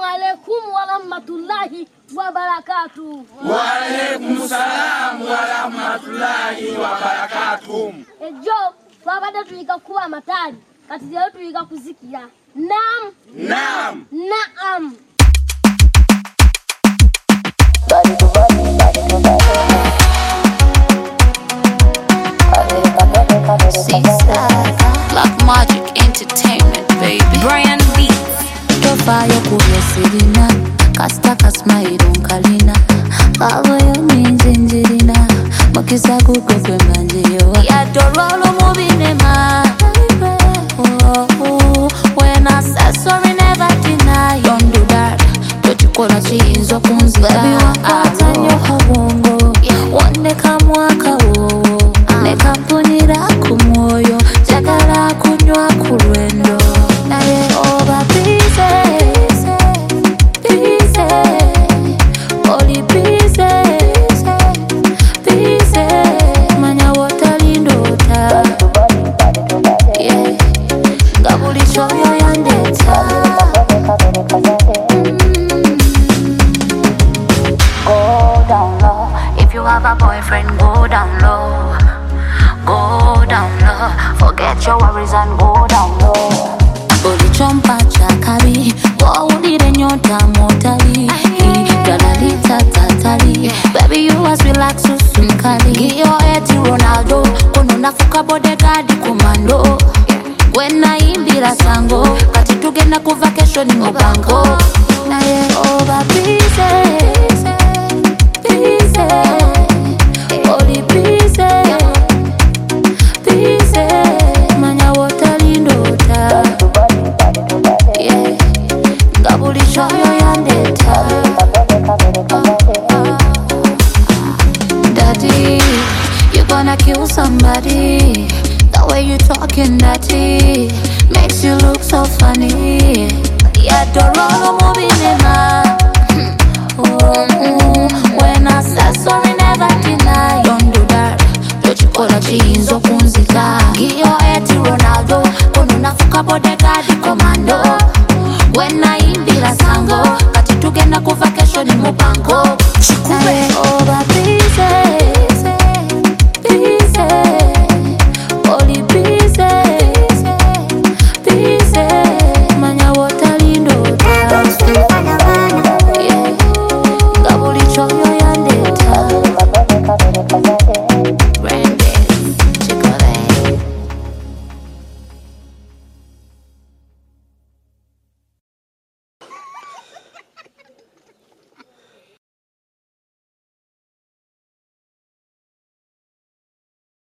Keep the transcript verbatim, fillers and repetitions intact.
alaikum wa rahmatullahi wa barakatuh. Wa alaikum salam wa rahmatullahi wa barakatuh. Ejo babada tulikakuwa matali kati leo tulikakuzikia. Naam. Naam. Naam. Body to body, body to body. Black Magic Entertainment, baby. Brian Beats. Tofa yoku yesilina, kasta kasma idunkalina. Babo yo minzinjirina, makisa kukwe manjiyo. Ya dorolo mubinema. Oh, oh, when I say sorry, never deny. Don't do that. Don't you call a cheese or kunzi. Baby, wakata nyoka wongo. Wande kamwaka wo. Neka mpunira kumoyo. Jagara kunywa kurwendo. Na ye oba bize. Bize. Oli bize. Bize. Manya wotalindota. Yeah. Gabuli choyo yandeta. Go down low. If you have a boyfriend, go down low. Go down low. Forget your worries and go down low. Ulichompa chakari, waulire nyota motari. Galalita tatari, baby you as relax usunkali. Giyo eti Ronaldo, kono nafuka bodyguard kumando. When I imbira sango, kati tugenda ku vacation mu bango. Na ye over busy, busy, oli busy, busy. Manya wotalindota. Yeah, gabuli choyo yandeta. Daddy, you gonna kill somebody. The way you talking, daddy, makes you look so funny. Yeah, dorolo mubinema. When I say sorry, never deny. Don't do that. Don't you call a cheese or kunzika. Giyo eti Ronaldo, kono nafuka bodyguard commando. When I imbira sango, kati tugenda ku vacation mu bango.